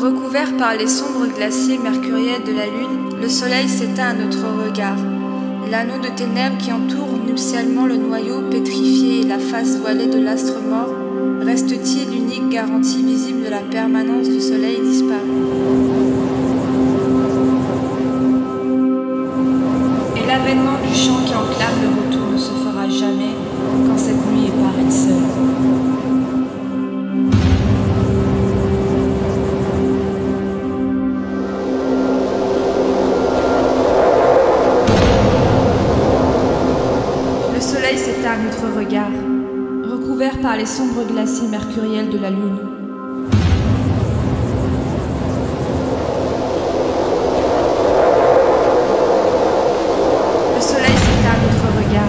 Recouvert par les sombres glaciers mercuriels de la lune, le soleil s'éteint à notre regard. L'anneau de ténèbres qui entoure nuptialement le noyau pétrifié et la face voilée de l'astre mort, reste-t-il l'unique garantie visible de la permanence du soleil disparu? Et l'avènement du chant qui enclave le retour ne se fera jamais quand cette nuit est pareille seule. À notre regard, recouvert par les sombres glaciers mercuriels de la lune. Le soleil s'éteint à notre regard.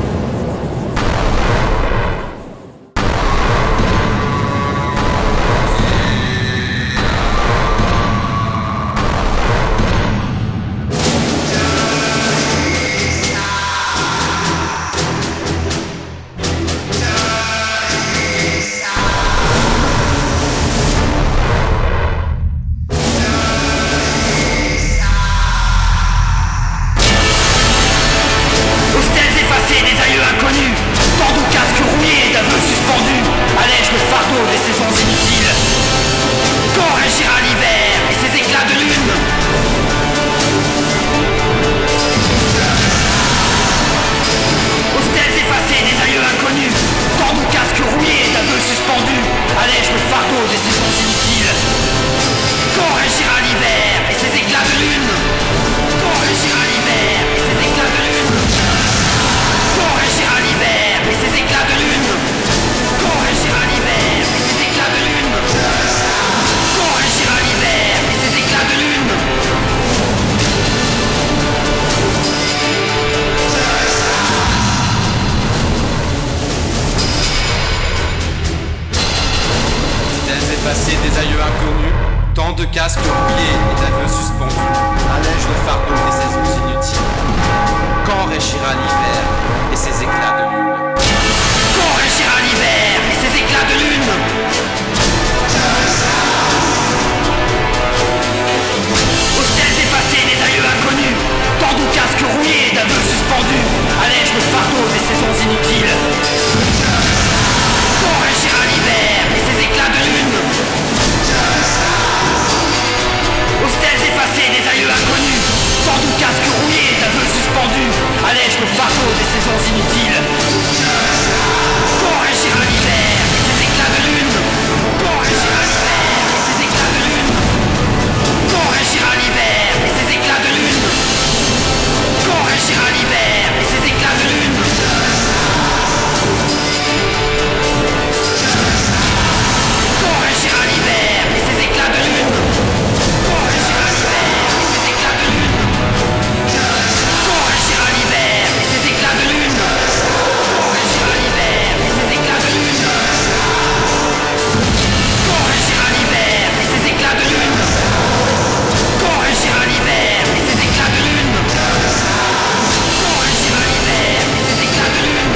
Des aïeux inconnus, tant de casques rouillés et d'aveux suspendus, allègent le fardeau des saisons inutiles. Quand régira l'hiver et ses éclats de lune? Quand régira l'hiver et ses éclats de lune? Aux stèles effacées des aïeux inconnus, tant de casques rouillés et d'aveux suspendus, allègent le fardeau des saisons inutiles. Quand régira l'hiver et ses éclats de lune? Aux stèles effacées des aïeux inconnus, tant de casques rouillés et d'aveux suspendus, allègent le fardeau des saisons inutiles. Quand régira l'hiver et ses éclats de lune? Quand régira l'hiver et ses éclats de lune? Quand régira l'hiver et ses éclats de lune? Quand régira l'hiver et ses éclats de lune? Quand régira l'hiver et ses éclats de lune? Quand régira l'hiver et ses éclats de lune? Quand régira l'hiver et ses éclats de lune? Quand régira l'hiver et ses éclats de lune? Quand régira l'hiver et ses éclats de lune? Quand régira l'hiver et ses éclats de lune? Quand régira l'hiver et ses éclats de lune?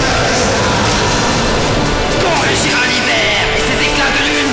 Quand régira l'hiver et ses éclats de lune?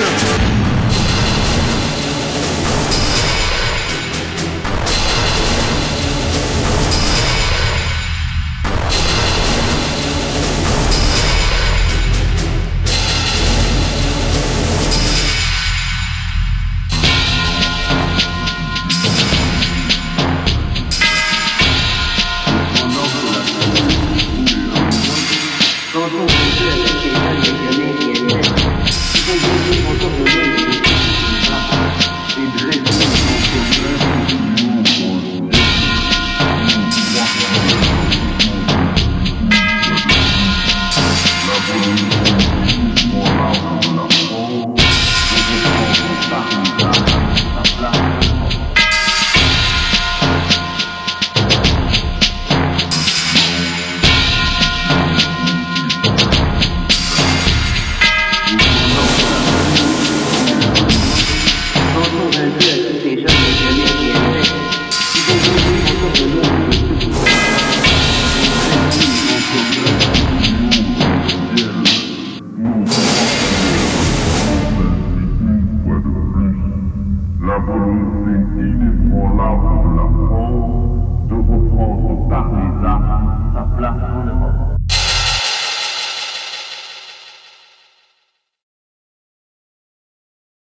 prendre par les armes.